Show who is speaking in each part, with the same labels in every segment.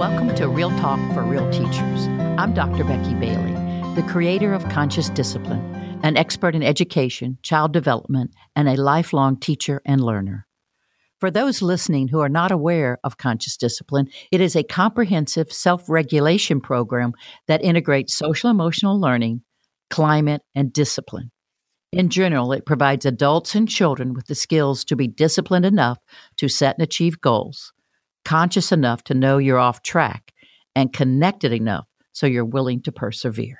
Speaker 1: Welcome to Real Talk for Real Teachers. I'm Dr. Becky Bailey, the creator of Conscious Discipline, an expert in education, child development, and a lifelong teacher and learner. For those listening who are not aware of Conscious Discipline, it is a comprehensive self-regulation program that integrates social-emotional learning, climate, and discipline. In general, it provides adults and children with the skills to be disciplined enough to set and achieve goals, conscious enough to know you're off track, and connected enough so you're willing to persevere.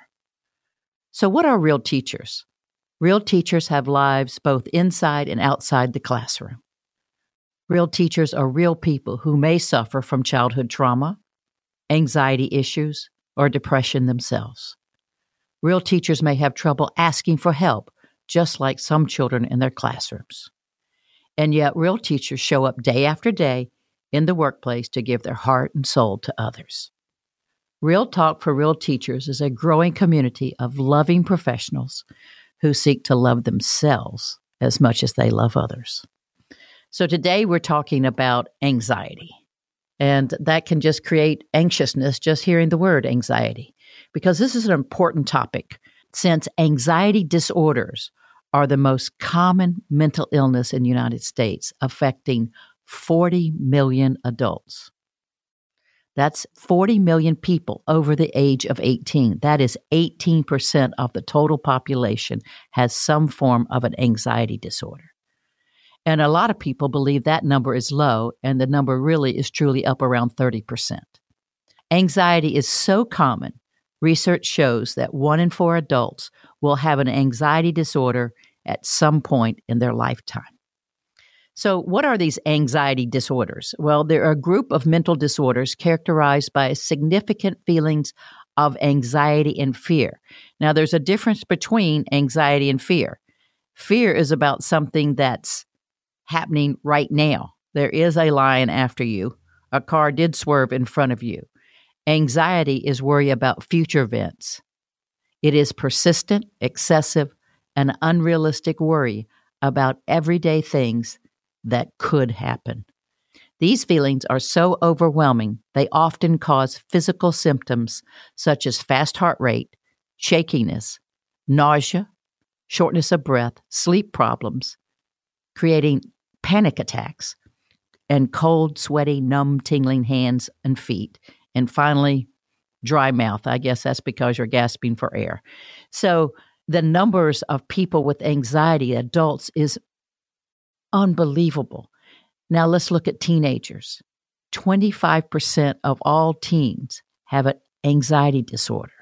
Speaker 1: So what are real teachers? Real teachers have lives both inside and outside the classroom. Real teachers are real people who may suffer from childhood trauma, anxiety issues, or depression themselves. Real teachers may have trouble asking for help, just like some children in their classrooms. And yet, real teachers show up day after day in the workplace to give their heart and soul to others. Real Talk for Real Teachers is a growing community of loving professionals who seek to love themselves as much as they love others. So today we're talking about anxiety, and that can just create anxiousness just hearing the word anxiety, because this is an important topic since anxiety disorders are the most common mental illness in the United States, affecting 40 million adults. That's 40 million people over the age of 18. That is 18% of the total population has some form of an anxiety disorder. And a lot of people believe that number is low, and the number really is truly up around 30%. Anxiety is so common, research shows that 1 in 4 adults will have an anxiety disorder at some point in their lifetime. So what are these anxiety disorders? Well, they're a group of mental disorders characterized by significant feelings of anxiety and fear. Now, there's a difference between anxiety and fear. Fear is about something that's happening right now. There is a lion after you. A car did swerve in front of you. Anxiety is worry about future events. It is persistent, excessive, and unrealistic worry about everyday things that could happen. These feelings are so overwhelming, they often cause physical symptoms such as fast heart rate, shakiness, nausea, shortness of breath, sleep problems, creating panic attacks, and cold, sweaty, numb, tingling hands and feet, and finally, dry mouth. I guess that's because you're gasping for air. So the numbers of people with anxiety, adults, is unbelievable. Now let's look at teenagers. 25% of all teens have an anxiety disorder,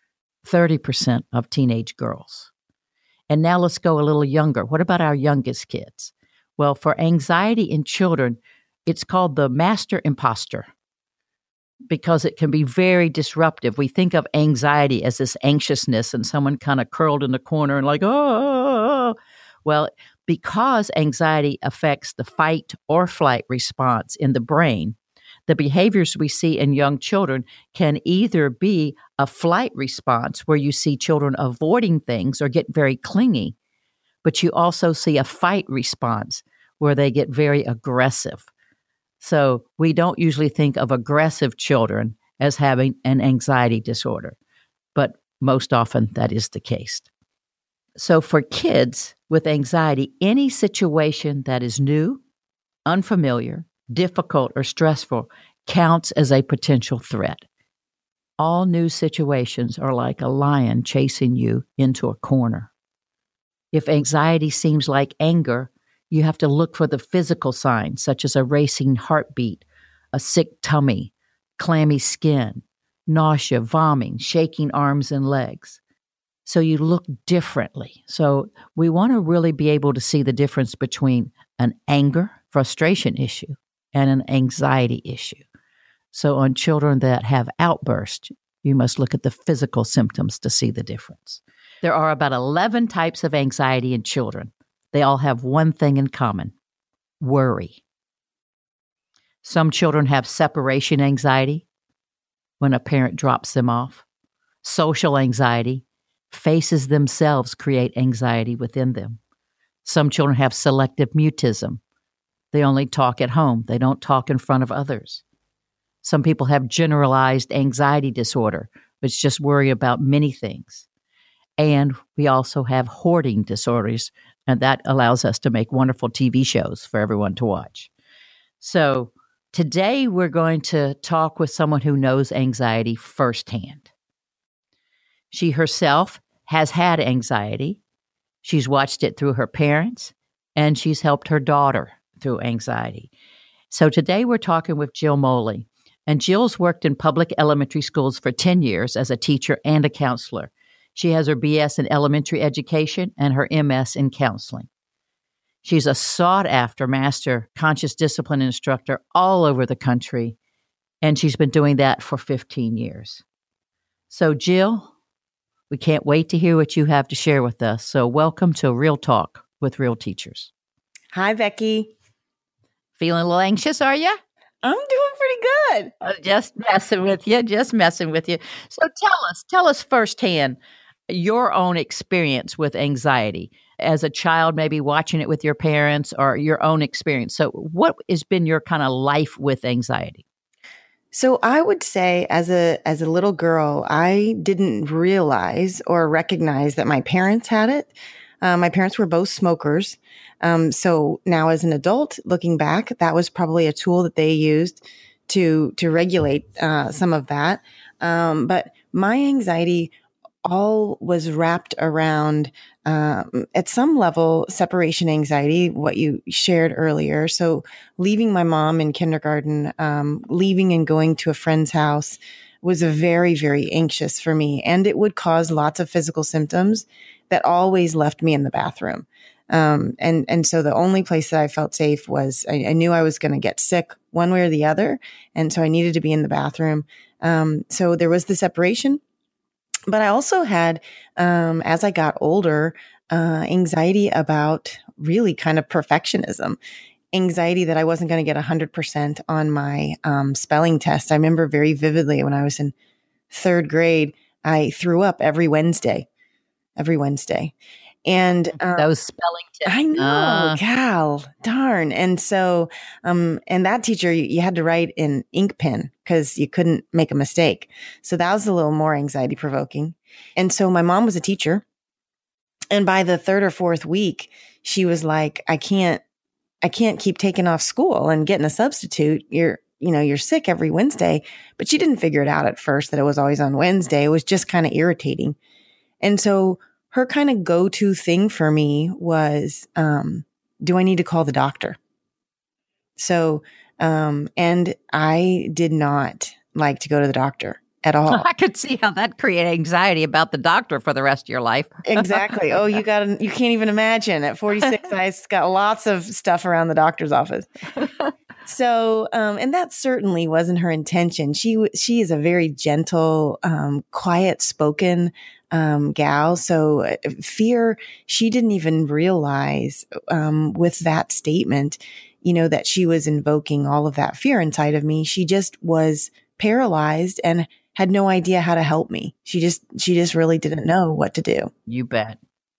Speaker 1: 30% of teenage girls. And now let's go a little younger. What about our youngest kids? Well, for anxiety in children, it's called the master imposter because it can be very disruptive. We think of anxiety as this anxiousness and someone kind of curled in the corner and like, oh. Well, because anxiety affects the fight or flight response in the brain, the behaviors we see in young children can either be a flight response where you see children avoiding things or get very clingy, but you also see a fight response where they get very aggressive. So we don't usually think of aggressive children as having an anxiety disorder, but most often that is the case. So for kids with anxiety, any situation that is new, unfamiliar, difficult, or stressful counts as a potential threat. All new situations are like a lion chasing you into a corner. If anxiety seems like anger, you have to look for the physical signs, such as a racing heartbeat, a sick tummy, clammy skin, nausea, vomiting, shaking arms and legs. So you look differently. So we want to really be able to see the difference between an anger, frustration issue and an anxiety issue. So on children that have outbursts, you must look at the physical symptoms to see the difference. There are about 11 types of anxiety in children. They all have one thing in common: worry. Some children have separation anxiety when a parent drops them off. Social anxiety. Faces themselves create anxiety within them. Some children have selective mutism. They only talk at home. They don't talk in front of others. Some people have generalized anxiety disorder, which just worry about many things. And we also have hoarding disorders, and that allows us to make wonderful TV shows for everyone to watch. So today we're going to talk with someone who knows anxiety firsthand. She herself has had anxiety. She's watched it through her parents, and she's helped her daughter through anxiety. So today we're talking with Jill Moley. And Jill's worked in public elementary schools for 10 years as a teacher and a counselor. She has her BS in elementary education and her MS in counseling. She's a sought-after master conscious discipline instructor all over the country, and she's been doing that for 15 years. So, Jill, we can't wait to hear what you have to share with us. So welcome to Real Talk with Real Teachers.
Speaker 2: Hi, Becky.
Speaker 1: Feeling a little anxious, are you?
Speaker 2: I'm doing pretty good.
Speaker 1: Just messing with you. So tell us firsthand your own experience with anxiety as a child, maybe watching it with your parents or your own experience. So what has been your kind of life with anxiety?
Speaker 2: So I would say as a little girl, I didn't realize or recognize that my parents had it. My parents were both smokers. So now as an adult, looking back, that was probably a tool that they used to regulate some of that. But my anxiety all was wrapped around, at some level, separation anxiety, what you shared earlier. So leaving my mom in kindergarten, leaving and going to a friend's house was very, very anxious for me. And it would cause lots of physical symptoms that always left me in the bathroom. And so the only place that I felt safe was I knew I was going to get sick one way or the other. And so I needed to be in the bathroom. So there was the separation. But I also had, as I got older, anxiety about really kind of perfectionism, anxiety that I wasn't going to get 100% on my spelling test. I remember very vividly when I was in third grade, I threw up every Wednesday. And
Speaker 1: those spelling tests.
Speaker 2: I know, Cal, darn. And so, and that teacher, you had to write in ink pen because you couldn't make a mistake. So that was a little more anxiety provoking. And so my mom was a teacher. And by the third or fourth week, she was like, I can't keep taking off school and getting a substitute. You're sick every Wednesday. But she didn't figure it out at first that it was always on Wednesday. It was just kind of irritating. And so her kind of go-to thing for me was, do I need to call the doctor? So, and I did not like to go to the doctor at all.
Speaker 1: I could see how that created anxiety about the doctor for the rest of your life.
Speaker 2: Exactly. Oh, you can't even imagine. At 46, I got lots of stuff around the doctor's office. So, and that certainly wasn't her intention. She is a very gentle, quiet spoken, gal. So fear, she didn't even realize, with that statement, that she was invoking all of that fear inside of me. She just was paralyzed and had no idea how to help me. She just really didn't know what to do.
Speaker 1: You bet.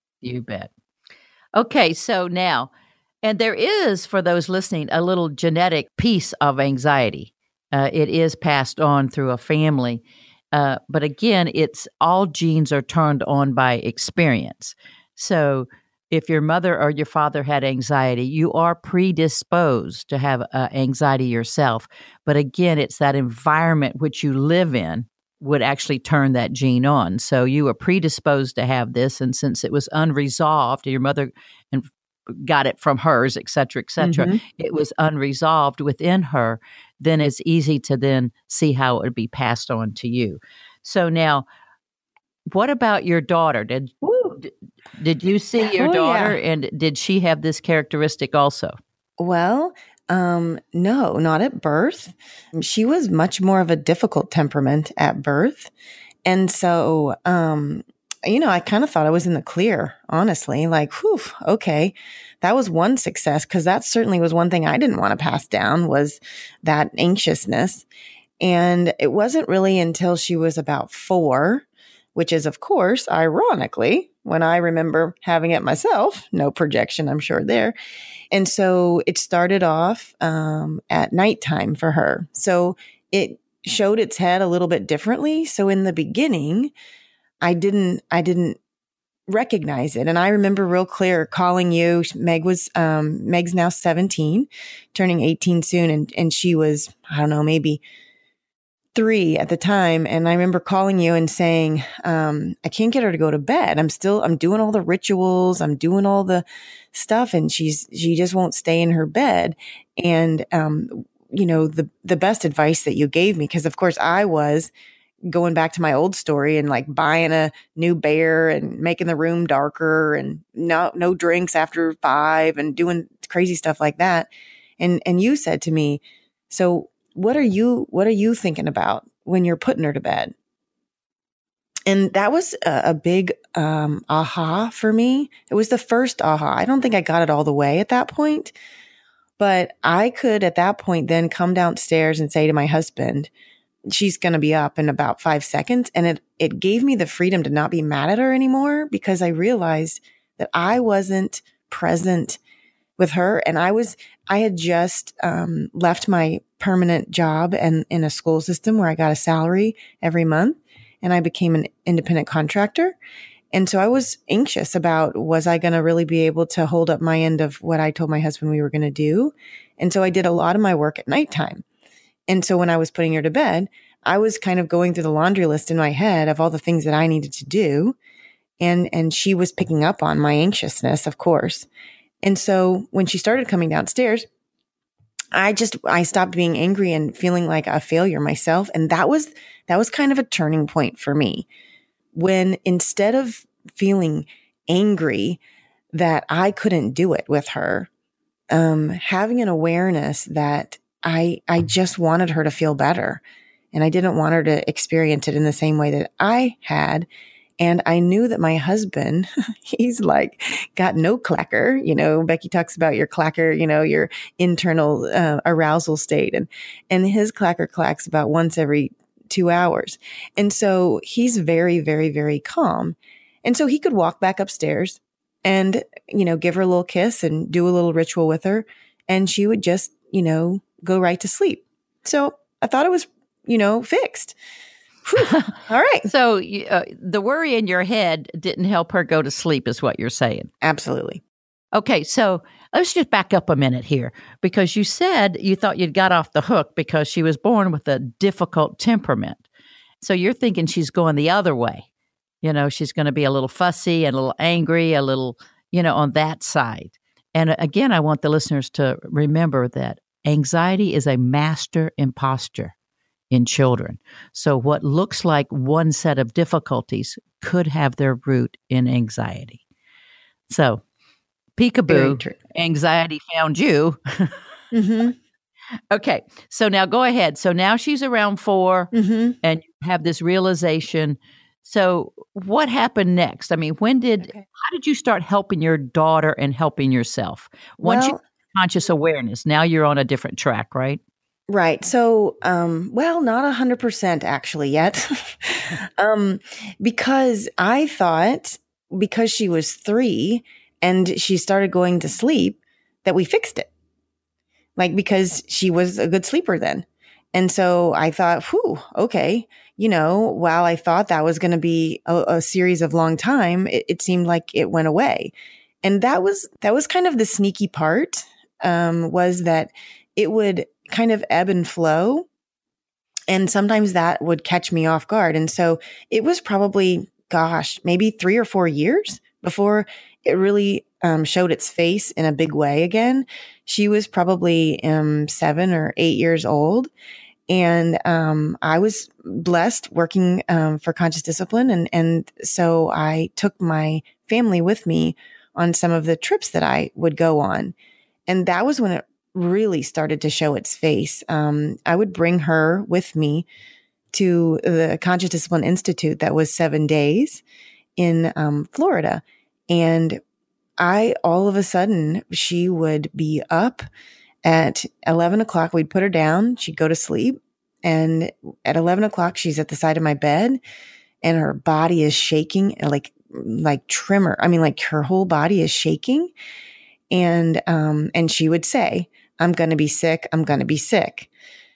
Speaker 1: Okay. So now, and there is, for those listening, a little genetic piece of anxiety. It is passed on through a family. But again, it's all genes are turned on by experience. So if your mother or your father had anxiety, you are predisposed to have anxiety yourself. But again, it's that environment which you live in would actually turn that gene on. So you were predisposed to have this. And since it was unresolved, your mother got it from hers, et cetera, it was unresolved within her, then it's easy to then see how it would be passed on to you. So now, what about your daughter? Did you see your daughter, and did she have this characteristic also?
Speaker 2: Well, no, not at birth. She was much more of a difficult temperament at birth. And so, I kind of thought I was in the clear, honestly, like, whew, okay. That was one success, because that certainly was one thing I didn't want to pass down, was that anxiousness. And it wasn't really until she was about 4, which is, of course, ironically, when I remember having it myself, no projection, I'm sure there. And so it started off at nighttime for her. So it showed its head a little bit differently. So in the beginning, I didn't recognize it. And I remember real clear calling you. Meg's now 17, turning 18 soon. And she was, I don't know, maybe 3 at the time. And I remember calling you and saying, I can't get her to go to bed. I'm doing all the rituals. I'm doing all the stuff. And she just won't stay in her bed. And, the best advice that you gave me, because of course I was going back to my old story and like buying a new bear and making the room darker and no drinks after 5 and doing crazy stuff like that. And you said to me, so what are you thinking about when you're putting her to bed? And that was a big aha for me. It was the first aha. I don't think I got it all the way at that point, but I could at that point then come downstairs and say to my husband, she's going to be up in about 5 seconds. And it gave me the freedom to not be mad at her anymore, because I realized that I wasn't present with her. And I had just left my permanent job and in a school system where I got a salary every month, and I became an independent contractor. And so I was anxious about, was I going to really be able to hold up my end of what I told my husband we were going to do? And so I did a lot of my work at nighttime. And so when I was putting her to bed, I was kind of going through the laundry list in my head of all the things that I needed to do. And she was picking up on my anxiousness, of course. And so when she started coming downstairs, I stopped being angry and feeling like a failure myself. And that was kind of a turning point for me, when instead of feeling angry that I couldn't do it with her, having an awareness that I just wanted her to feel better, and I didn't want her to experience it in the same way that I had. And I knew that my husband, he's like got no clacker. Becky talks about your clacker, your internal arousal state, and his clacker clacks about once every 2 hours. And so he's very, very, very calm. And so he could walk back upstairs and, give her a little kiss and do a little ritual with her. And she would just, go right to sleep. So I thought it was, fixed. Whew. All right.
Speaker 1: So the worry in your head didn't help her go to sleep, is what you're saying.
Speaker 2: Absolutely.
Speaker 1: Okay. So let's just back up a minute here, because you said you thought you'd got off the hook because she was born with a difficult temperament. So you're thinking she's going the other way. She's going to be a little fussy and a little angry, a little, on that side. And again, I want the listeners to remember that anxiety is a master imposter in children. So what looks like one set of difficulties could have their root in anxiety. So peekaboo, anxiety found you.
Speaker 2: Mm-hmm.
Speaker 1: Okay. So now go ahead. So now she's around 4
Speaker 2: mm-hmm.
Speaker 1: and you have this realization. So what happened next? I mean, how did you start helping your daughter and helping yourself? Once you had conscious awareness, now you're on a different track, right?
Speaker 2: Right. So, not 100% actually yet. Because I thought, because she was 3 and she started going to sleep, that we fixed it. Like, because she was a good sleeper then. And so I thought, okay. While I thought that was going to be a series of long time, it seemed like it went away. And that was kind of the sneaky part, was that it would kind of ebb and flow. And sometimes that would catch me off guard. And so it was probably, maybe 3 or 4 years before it really showed its face in a big way again. She was probably 7 or 8 years old. And I was blessed working for Conscious Discipline. And so I took my family with me on some of the trips that I would go on. And that was when it really started to show its face. I would bring her with me to the Conscious Discipline Institute that was 7 days in Florida. And all of a sudden, she would be up at 11 o'clock. We'd put her down. She'd go to sleep. And at 11 o'clock, she's at the side of my bed and her body is shaking like tremor. I mean, like her whole body is shaking. And she would say, "I'm going to be sick. I'm going to be sick."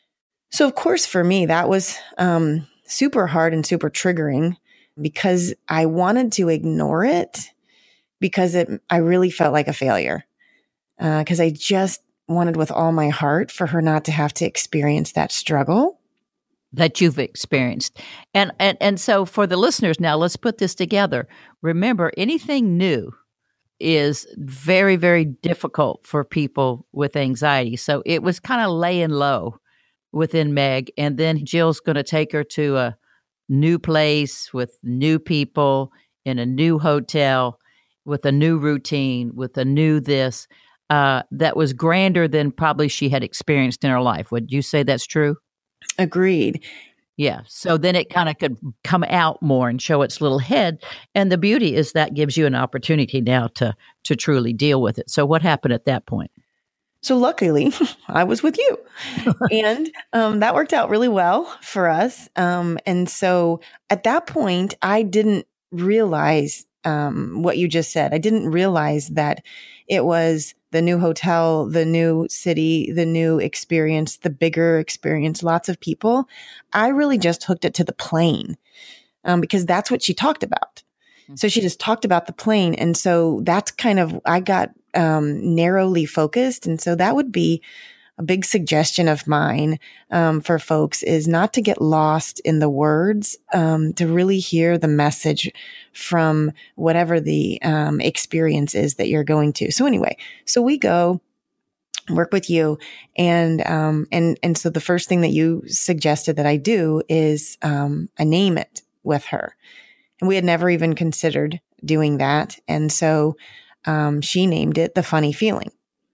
Speaker 2: So of course, for me, that was super hard and super triggering because I wanted to ignore it because I really felt like a failure. Because I just wanted with all my heart for her not to have to experience that struggle
Speaker 1: that you've experienced. And so for the listeners now, let's put this together. Remember, anything new is very, very difficult for people with anxiety. So it was kind of laying low within Meg. And then Jill's going to take her to a new place with new people in a new hotel with a new routine, with a new this that was grander than probably she had experienced in her life. Would you say that's true?
Speaker 2: Agreed.
Speaker 1: Yeah. So then it kind of could come out more and show its little head. And the beauty is that gives you an opportunity now to truly deal with it. So what happened at that point?
Speaker 2: So luckily, I was with you. And that worked out really well for us. And so at that point, I didn't realize what you just said. I didn't realize that it was the new hotel, the new city, the new experience, the bigger experience, lots of people. I really just hooked it to the plane because that's what she talked about. So she just talked about the plane. And so that's kind of, I got narrowly focused. And so that would be a big suggestion of mine for folks is not to get lost in the words, to really hear the message from whatever the experience is that you're going to. So anyway, so we go work with you. And so the first thing that you suggested that I do is I name it with her. And we had never even considered doing that. And so she named it The Funny Feeling.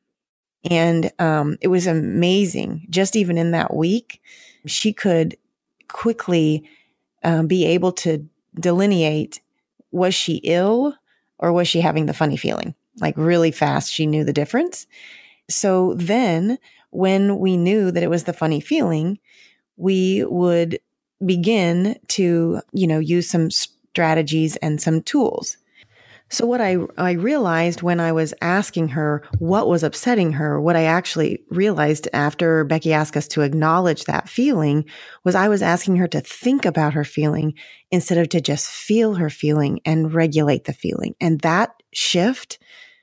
Speaker 2: And it was amazing. Just even in that week, she could quickly be able to delineate, was she ill or was she having the funny feeling? Like really fast, she knew the difference. So then when we knew that it was the funny feeling, we would begin to, use some strategies and some tools. So what I realized when I was asking her what was upsetting her, what I actually realized after Becky asked us to acknowledge that feeling was I was asking her to think about her feeling instead of to just feel her feeling and regulate the feeling. And that shift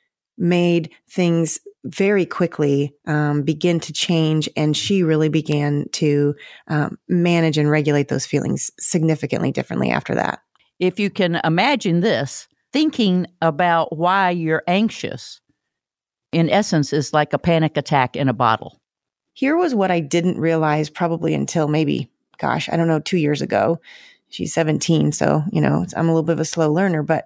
Speaker 2: made things very quickly begin to change. And she really began to manage and regulate those feelings significantly differently after that.
Speaker 1: If you can imagine this, thinking about why you're anxious, in essence, is like a panic attack in a bottle.
Speaker 2: Here was what I didn't realize probably until maybe, 2 years ago. She's 17, so, I'm a little bit of a slow learner. But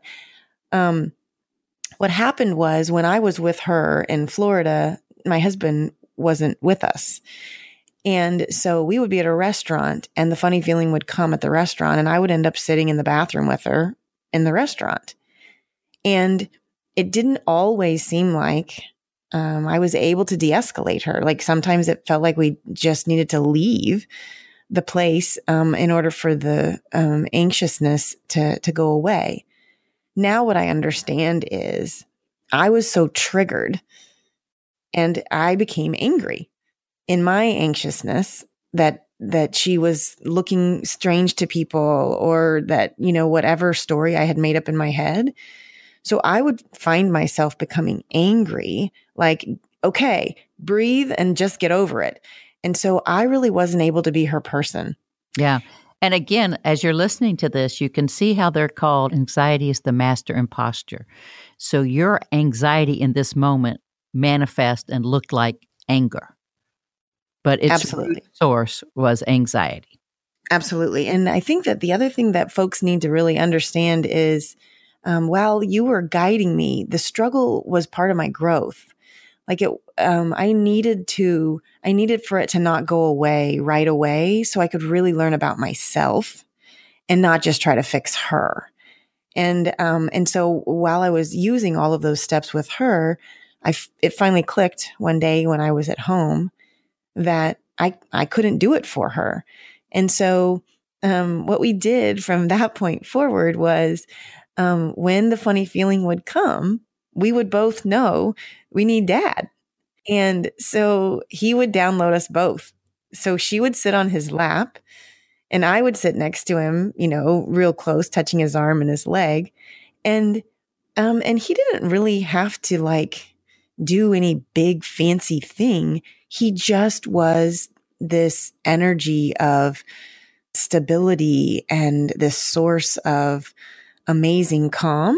Speaker 2: what happened was when I was with her in Florida, my husband wasn't with us. And so we would be at a restaurant and the funny feeling would come at the restaurant and I would end up sitting in the bathroom with her in the restaurant. And it didn't always seem like I was able to de-escalate her. Like sometimes it felt like we just needed to leave the place in order for the anxiousness to go away. Now what I understand is I was so triggered and I became angry in my anxiousness that she was looking strange to people or that, whatever story I had made up in my head. So I would find myself becoming angry, like, okay, breathe and just get over it. And so I really wasn't able to be her person.
Speaker 1: Yeah. And again, as you're listening to this, you can see how they're called anxiety is the master imposter. So your anxiety in this moment manifest and looked like anger. But its root source was anxiety.
Speaker 2: Absolutely. And I think that the other thing that folks need to really understand is while you were guiding me, the struggle was part of my growth. Like I needed for it to not go away right away so I could really learn about myself and not just try to fix her. And so while I was using all of those steps with her, it finally clicked one day when I was at home that I couldn't do it for her. And so what we did from that point forward was when the funny feeling would come, we would both know we need Dad. And so he would download us both. so she would sit on his lap and I would sit next to him, real close, touching his arm and his leg. And he didn't really have to like do any big fancy thing. He just was this energy of stability and this source of amazing calm.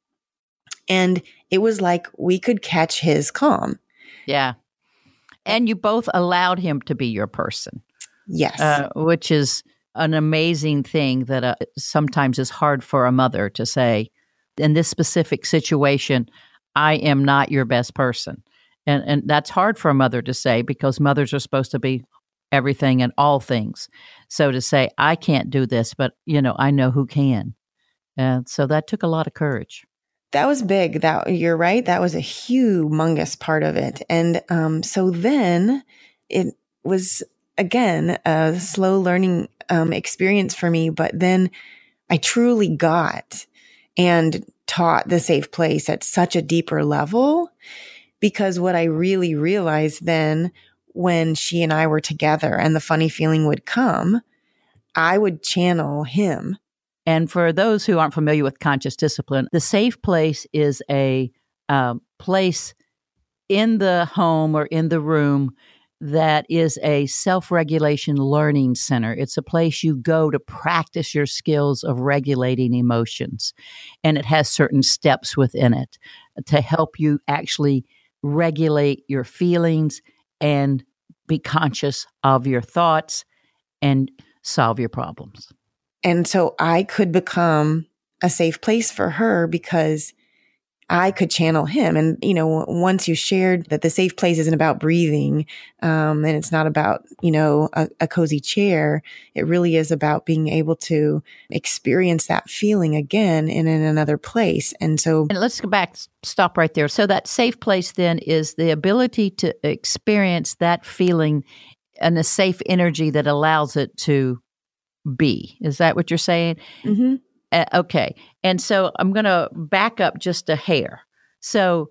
Speaker 2: And it was like we could catch his calm.
Speaker 1: Yeah. And you both allowed him to be your person.
Speaker 2: Yes.
Speaker 1: Which is an amazing thing that sometimes is hard for a mother to say, in this specific situation, I am not your best person. And that's hard for a mother to say because mothers are supposed to be everything and all things. So to say, I can't do this, but, I know who can. And so that took a lot of courage.
Speaker 2: That was big. You're right. That was a humongous part of it. And so then it was, again, a slow learning experience for me. But then I truly got and taught the safe place at such a deeper level, because what I really realized then when she and I were together and the funny feeling would come, I would channel him.
Speaker 1: And for those who aren't familiar with conscious discipline, the safe place is a place in the home or in the room that is a self-regulation learning center. It's a place you go to practice your skills of regulating emotions. And it has certain steps within it to help you actually regulate your feelings and be conscious of your thoughts and solve your problems.
Speaker 2: And so I could become a safe place for her because I could channel him. And, once you shared that the safe place isn't about breathing, and it's not about, a cozy chair, it really is about being able to experience that feeling again and in another place. And
Speaker 1: let's go back, stop right there. So that safe place then is the ability to experience that feeling and a safe energy that allows it to be. Is that what you're saying?
Speaker 2: Mm-hmm.
Speaker 1: Okay. And so I'm going to back up just a hair. So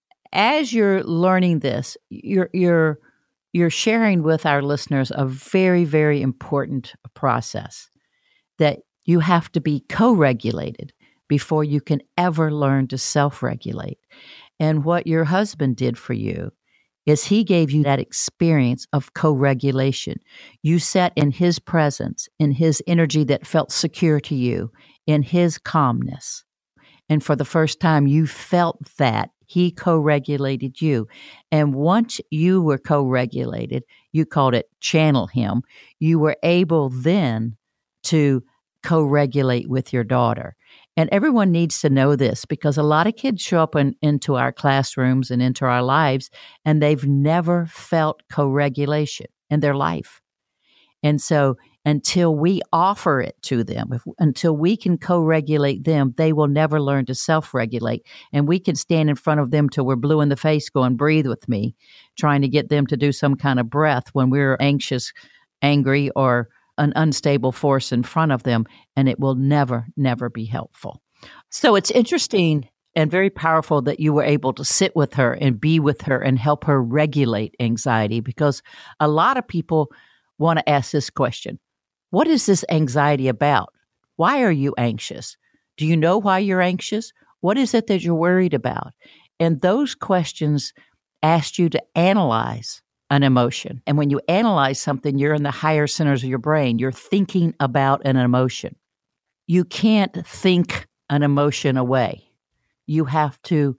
Speaker 1: as you're learning this, you're sharing with our listeners a very, very important process that you have to be co-regulated before you can ever learn to self-regulate. And what your husband did for you is he gave you that experience of co-regulation. You sat in his presence, in his energy that felt secure to you, in his calmness. And for the first time, you felt that he co-regulated you. And once you were co-regulated, you called it channel him, you were able then to co-regulate with your daughter. And everyone needs to know this because a lot of kids show up into our classrooms and into our lives, and they've never felt co-regulation in their life. And so until we offer it to them, until we can co-regulate them, they will never learn to self-regulate. And we can stand in front of them till we're blue in the face going, breathe with me, trying to get them to do some kind of breath when we're anxious, angry, or an unstable force in front of them, and it will never, never be helpful. So it's interesting and very powerful that you were able to sit with her and be with her and help her regulate anxiety, because a lot of people want to ask this question: what is this anxiety about? Why are you anxious? Do you know why you're anxious? What is it that you're worried about? And those questions ask you to analyze an emotion. And when you analyze something, you're in the higher centers of your brain. You're thinking about an emotion. You can't think an emotion away. You have to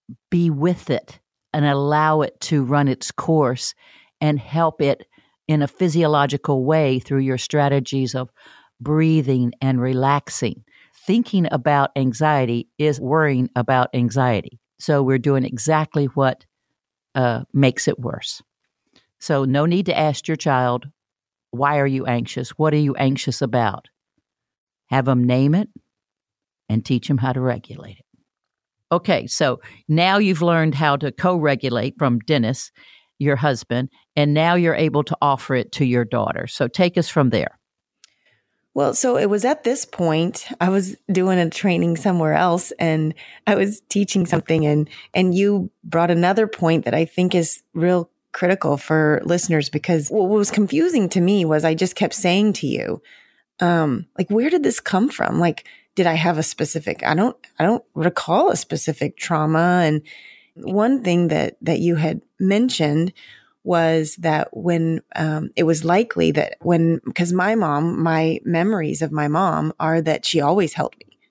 Speaker 1: be with it and allow it to run its course and help it in a physiological way through your strategies of breathing and relaxing. Thinking about anxiety is worrying about anxiety. So we're doing exactly what makes it worse. So no need to ask your child, why are you anxious? What are you anxious about? Have them name it and teach them how to regulate it. Okay, so now you've learned how to co-regulate from Dennis, your husband, and now you're able to offer it to your daughter. So take us from there.
Speaker 2: Well, so it was at this point, I was doing a training somewhere else and I was teaching something and you brought another point that I think is real critical for listeners, because what was confusing to me was I just kept saying to you, like, where did this come from? Like, did I have a specific, I don't recall a specific trauma. And one thing that you had mentioned was that when, it was likely that because my memories of my mom are that she always helped me.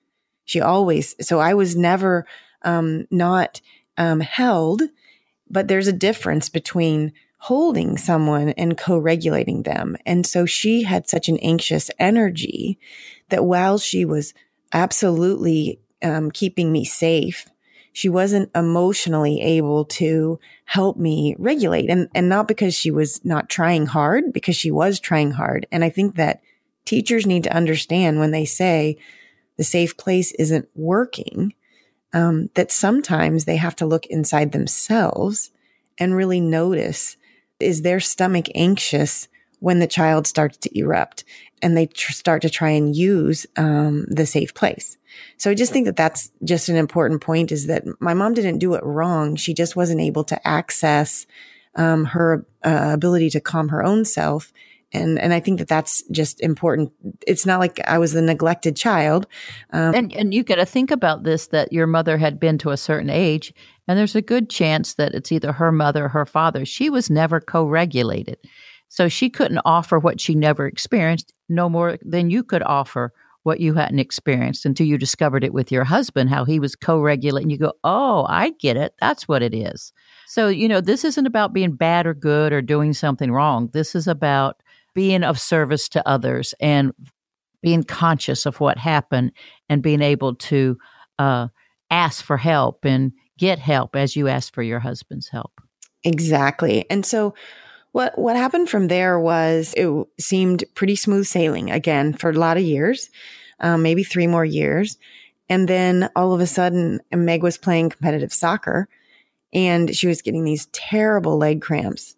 Speaker 2: So I was never, not, held, but there's a difference between holding someone and co-regulating them. And so she had such an anxious energy that while she was absolutely keeping me safe, she wasn't emotionally able to help me regulate. And not because she was not trying hard, because she was trying hard. And I think that teachers need to understand when they say the safe place isn't working, that sometimes they have to look inside themselves and really notice, is their stomach anxious when the child starts to erupt and they start to try and use the safe place. So I just think that that's just an important point, is that my mom didn't do it wrong. She just wasn't able to access her ability to calm her own self. And I think that that's just important. It's not like I was the neglected child.
Speaker 1: And you got to think about this, that your mother had been to a certain age, and there's a good chance that it's either her mother or her father. She was never co-regulated. So she couldn't offer what she never experienced, no more than you could offer what you hadn't experienced until you discovered it with your husband, how he was co-regulating. You go, oh, I get it. That's what it is. So, this isn't about being bad or good or doing something wrong. This is about being of service to others and being conscious of what happened and being able to ask for help and get help as you asked for your husband's help.
Speaker 2: Exactly. And so what happened from there was it seemed pretty smooth sailing again for a lot of years, maybe 3 more years. And then all of a sudden, Meg was playing competitive soccer and she was getting these terrible leg cramps.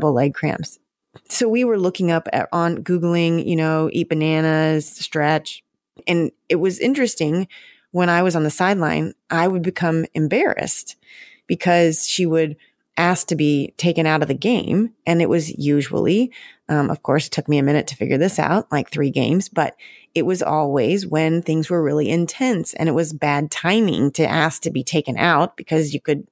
Speaker 2: So we were looking up on Googling, eat bananas, stretch. And it was interesting, when I was on the sideline, I would become embarrassed because she would ask to be taken out of the game. And it was usually, of course, it took me a minute to figure this out, like 3 games, but it was always when things were really intense, and it was bad timing to ask to be taken out because you could,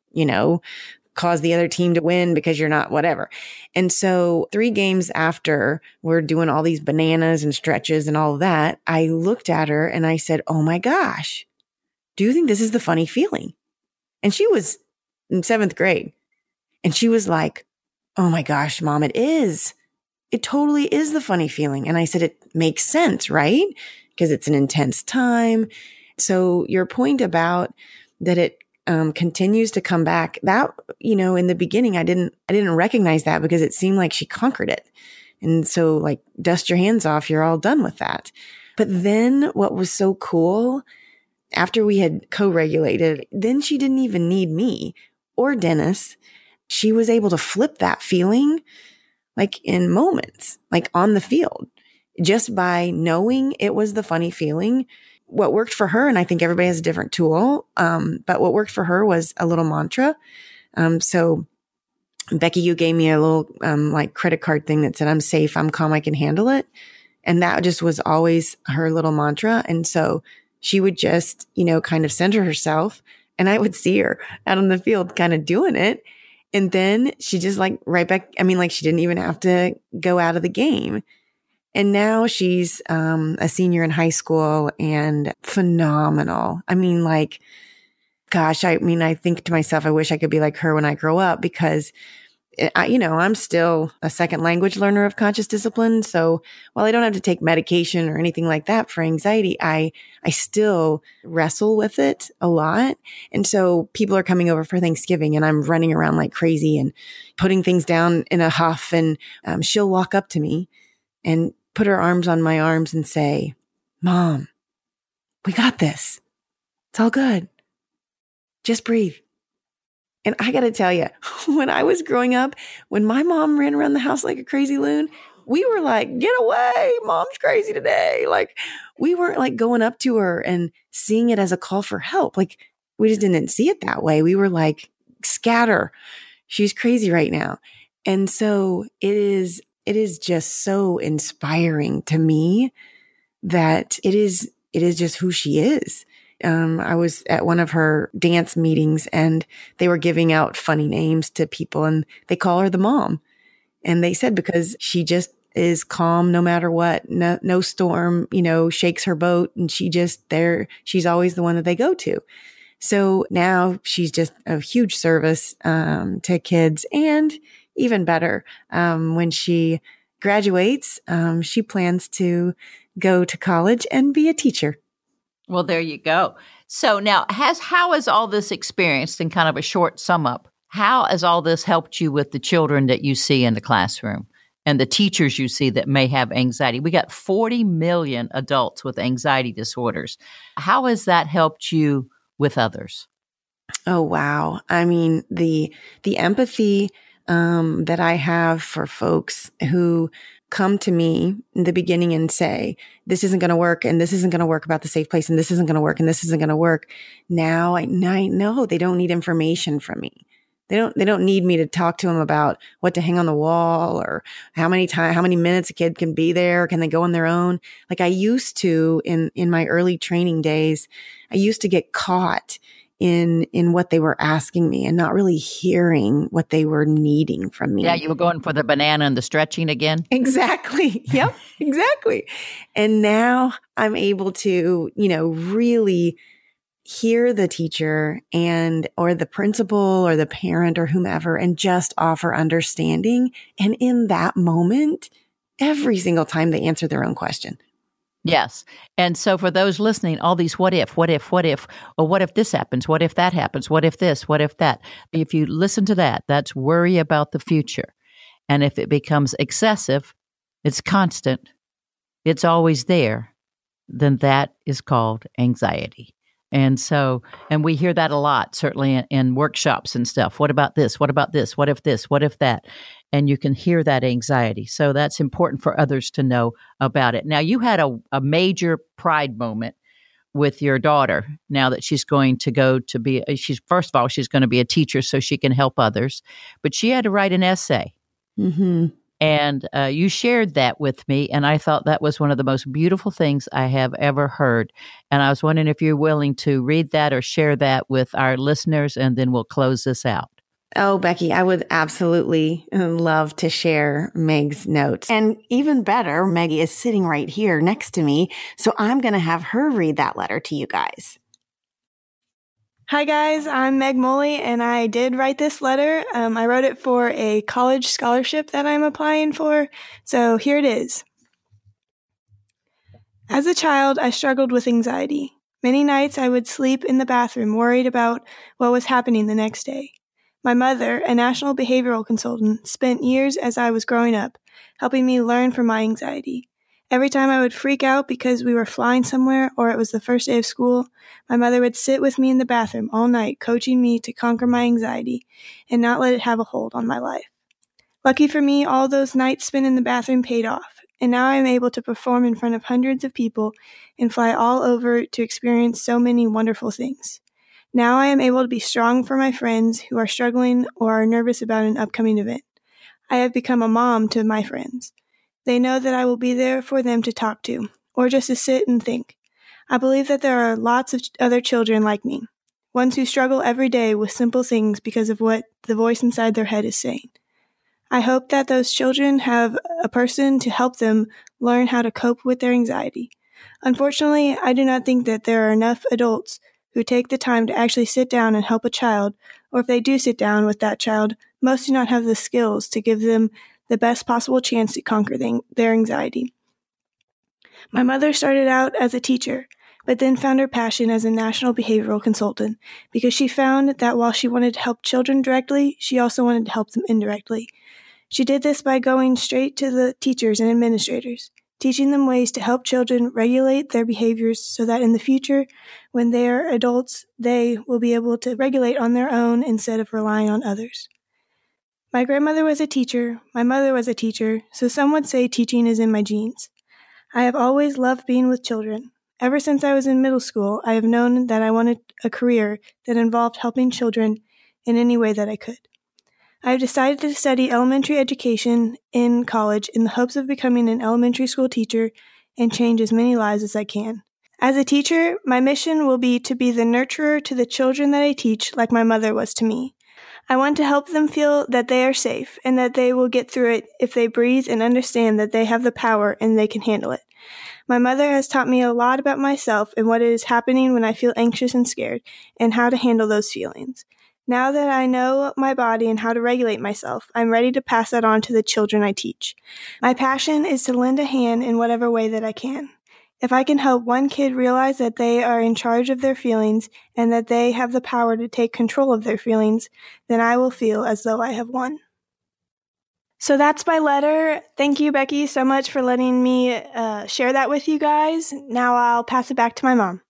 Speaker 2: cause the other team to win because you're not whatever. And so 3 games after we're doing all these bananas and stretches and all of that, I looked at her and I said, oh my gosh, do you think this is the funny feeling? And she was in 7th grade. And she was like, oh my gosh, Mom, it is. It totally is the funny feeling. And I said, it makes sense, right? Because it's an intense time. So your point about that it continues to come back, that, in the beginning, I didn't recognize that because it seemed like she conquered it. And so like, dust your hands off, you're all done with that. But then what was so cool, after we had co-regulated, then she didn't even need me or Dennis. She was able to flip that feeling like in moments, like on the field, just by knowing it was the funny feeling. What worked for her, and I think everybody has a different tool, but what worked for her was a little mantra. So Becky, you gave me a little like credit card thing that said, I'm safe, I'm calm, I can handle it. And that just was always her little mantra. And so she would just, kind of center herself, and I would see her out on the field kind of doing it. And then she just like right back. I mean, like she didn't even have to go out of the game. And now she's a senior in high school and phenomenal. I mean, like, gosh, I think to myself, I wish I could be like her when I grow up, because I'm still a second language learner of conscious discipline. So while I don't have to take medication or anything like that for anxiety, I still wrestle with it a lot. And so people are coming over for Thanksgiving and I'm running around like crazy and putting things down in a huff. And she'll walk up to me and put her arms on my arms and say, Mom, we got this. It's all good. Just breathe. And I got to tell you, when I was growing up, when my mom ran around the house like a crazy loon, we were like, get away, Mom's crazy today. Like, we weren't like going up to her and seeing it as a call for help. Like, we just didn't see it that way. We were like, scatter. She's crazy right now. And so it is just so inspiring to me that it is just who she is. I was at one of her dance meetings and they were giving out funny names to people and they call her the mom. And they said because she just is calm no matter what. No storm, shakes her boat, and she's always the one that they go to. So now she's just a huge service to kids, and even better, when she graduates, she plans to go to college and be a teacher.
Speaker 1: Well, there you go. So now, how has all this experience, in kind of a short sum up, how has all this helped you with the children that you see in the classroom and the teachers you see that may have anxiety? We got 40 million adults with anxiety disorders. How has that helped you with others?
Speaker 2: Oh, wow. I mean, the empathy that I have for folks who come to me in the beginning and say, this isn't going to work, and this isn't going to work about the safe place, and this isn't going to work, and this isn't going to work. Now I know they don't need information from me. They don't need me to talk to them about what to hang on the wall or how many minutes a kid can be there. Can they go on their own? Like I used to in my early training days, I used to get caught in what they were asking me and not really hearing what they were needing from me.
Speaker 1: Yeah, you were going for the banana and the stretching again.
Speaker 2: Exactly. Yep, exactly. And now I'm able to, really hear the teacher or the principal or the parent or whomever and just offer understanding. And in that moment, every single time they answer their own question.
Speaker 1: Yes. And so for those listening, all these what if, or what if this happens? What if that happens? What if this? What if that? If you listen to that, that's worry about the future. And if it becomes excessive, it's constant, it's always there, then that is called anxiety. And we hear that a lot, certainly in workshops and stuff. What about this? What about this? What if this? What if that? And you can hear that anxiety. So that's important for others to know about it. Now, you had a major pride moment with your daughter now that she's going to go to be, first of all, she's going to be a teacher so she can help others. But she had to write an essay.
Speaker 2: Mm-hmm.
Speaker 1: And you shared that with me, and I thought that was one of the most beautiful things I have ever heard. And I was wondering if you're willing to read that or share that with our listeners, and then we'll close this out.
Speaker 2: Oh, Becky, I would absolutely love to share Meg's notes. And even better, Maggie is sitting right here next to me, so I'm going to have her read that letter to you guys.
Speaker 3: Hi guys, I'm Meg Moley, and I did write this letter. I wrote it for a college scholarship that I'm applying for, so here it is. As a child, I struggled with anxiety. Many nights I would sleep in the bathroom worried about what was happening the next day. My mother, a national behavioral consultant, spent years as I was growing up, helping me learn from my anxiety. Every time I would freak out because we were flying somewhere or it was the first day of school, my mother would sit with me in the bathroom all night, coaching me to conquer my anxiety and not let it have a hold on my life. Lucky for me, all those nights spent in the bathroom paid off, and now I am able to perform in front of hundreds of people and fly all over to experience so many wonderful things. Now I am able to be strong for my friends who are struggling or are nervous about an upcoming event. I have become a mom to my friends. They know that I will be there for them to talk to, or just to sit and think. I believe that there are lots of other children like me, ones who struggle every day with simple things because of what the voice inside their head is saying. I hope that those children have a person to help them learn how to cope with their anxiety. Unfortunately, I do not think that there are enough adults who take the time to actually sit down and help a child, or if they do sit down with that child, most do not have the skills to give them the best possible chance to conquer their anxiety. My mother started out as a teacher, but then found her passion as a national behavioral consultant because she found that while she wanted to help children directly, she also wanted to help them indirectly. She did this by going straight to the teachers and administrators, teaching them ways to help children regulate their behaviors so that in the future, when they are adults, they will be able to regulate on their own instead of relying on others. My grandmother was a teacher, my mother was a teacher, so some would say teaching is in my genes. I have always loved being with children. Ever since I was in middle school, I have known that I wanted a career that involved helping children in any way that I could. I've decided to study elementary education in college in the hopes of becoming an elementary school teacher and change as many lives as I can. As a teacher, my mission will be to be the nurturer to the children that I teach, like my mother was to me. I want to help them feel that they are safe and that they will get through it if they breathe and understand that they have the power and they can handle it. My mother has taught me a lot about myself and what is happening when I feel anxious and scared, and how to handle those feelings. Now that I know my body and how to regulate myself, I'm ready to pass that on to the children I teach. My passion is to lend a hand in whatever way that I can. If I can help one kid realize that they are in charge of their feelings and that they have the power to take control of their feelings, then I will feel as though I have won. So that's my letter. Thank you, Becky, so much for letting me share that with you guys. Now I'll pass it back to my mom.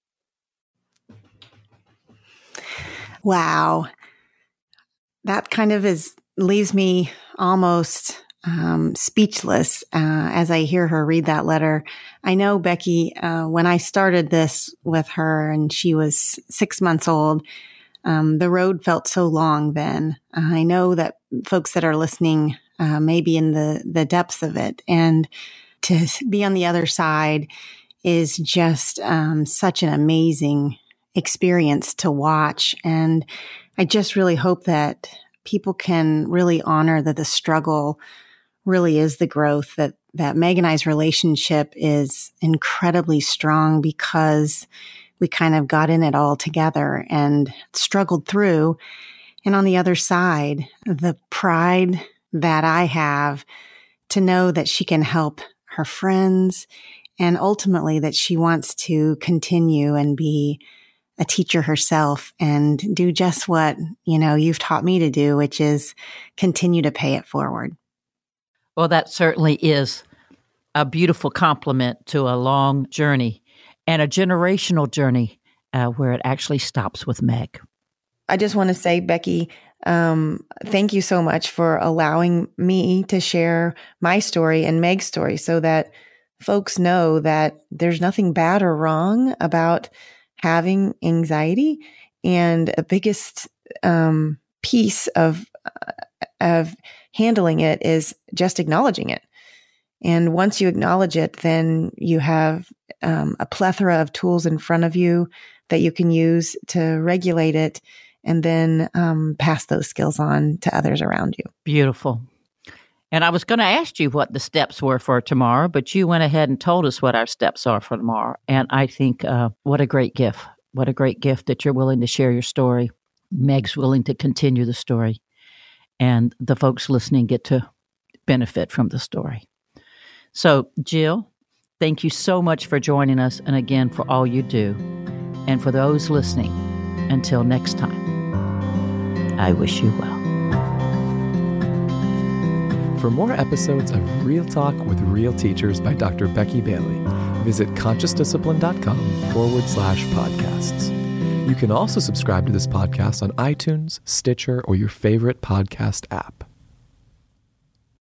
Speaker 2: Wow. That kind of leaves me almost speechless as I hear her read that letter. I know, Becky, when I started this with her and she was 6 months old, the road felt so long then. I know that folks that are listening may be in the depths of it. And to be on the other side is just such an amazing experience to watch. And I just really hope that people can really honor that the struggle really is the growth, that Meg and I's relationship is incredibly strong because we kind of got in it all together and struggled through. And on the other side, the pride that I have to know that she can help her friends and ultimately that she wants to continue and be a teacher herself and do just what, you've taught me to do, which is continue to pay it forward.
Speaker 1: Well, that certainly is a beautiful compliment to a long journey and a generational journey where it actually stops with Meg.
Speaker 2: I just want to say, Becky, thank you so much for allowing me to share my story and Meg's story so that folks know that there's nothing bad or wrong about having anxiety. And the biggest piece of handling it is just acknowledging it. And once you acknowledge it, then you have a plethora of tools in front of you that you can use to regulate it and then pass those skills on to others around you.
Speaker 1: Beautiful. And I was going to ask you what the steps were for tomorrow, but you went ahead and told us what our steps are for tomorrow. And I think what a great gift. What a great gift that you're willing to share your story. Meg's willing to continue the story. And the folks listening get to benefit from the story. So, Jill, thank you so much for joining us and again for all you do. And for those listening, until next time, I wish you well.
Speaker 4: For more episodes of Real Talk with Real Teachers by Dr. Becky Bailey, visit consciousdiscipline.com/podcasts. You can also subscribe to this podcast on iTunes, Stitcher, or your favorite podcast app.